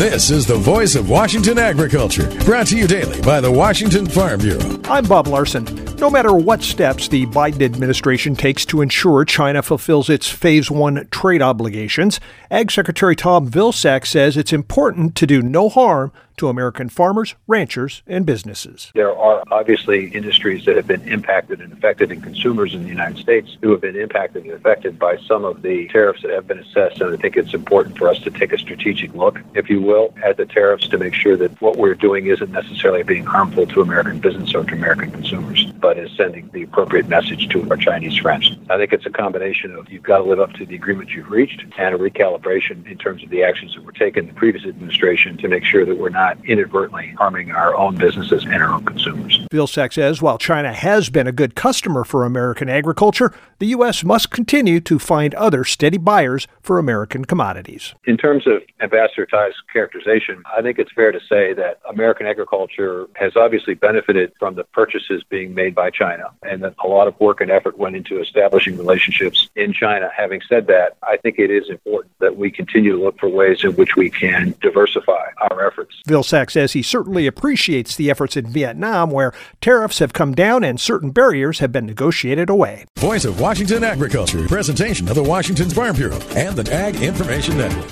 This is the voice of Washington agriculture, brought to you daily by the Washington Farm Bureau. I'm Bob Larson. No matter what steps the Biden administration takes to ensure China fulfills its Phase 1 trade obligations, Ag Secretary Tom Vilsack says it's important to do no harm to American farmers, ranchers, and businesses. There are obviously industries that have been impacted and affected, and consumers in the United States who have been impacted and affected by some of the tariffs that have been assessed. And I think it's important for us to take a strategic look, if you will, at the tariffs to make sure that what we're doing isn't necessarily being harmful to American business or to American consumers, but is sending the appropriate message to our Chinese friends. I think it's a combination of you've got to live up to the agreement you've reached and a recalibration in terms of the actions that were taken in the previous administration to make sure that we're not inadvertently harming our own businesses and our own consumers. Vilsack says while China has been a good customer for American agriculture, the U.S. must continue to find other steady buyers for American commodities. In terms of Ambassador Tai's characterization, I think it's fair to say that American agriculture has obviously benefited from the purchases being made by China, and that a lot of work and effort went into establishing relationships in China. Having said that, I think it is important that we continue to look for ways in which we can diversify our efforts. Vilsack says he certainly appreciates the efforts in Vietnam, where tariffs have come down and certain barriers have been negotiated away. Voice of Washington agriculture, presentation of the Washington Farm Bureau and the Ag Information Network.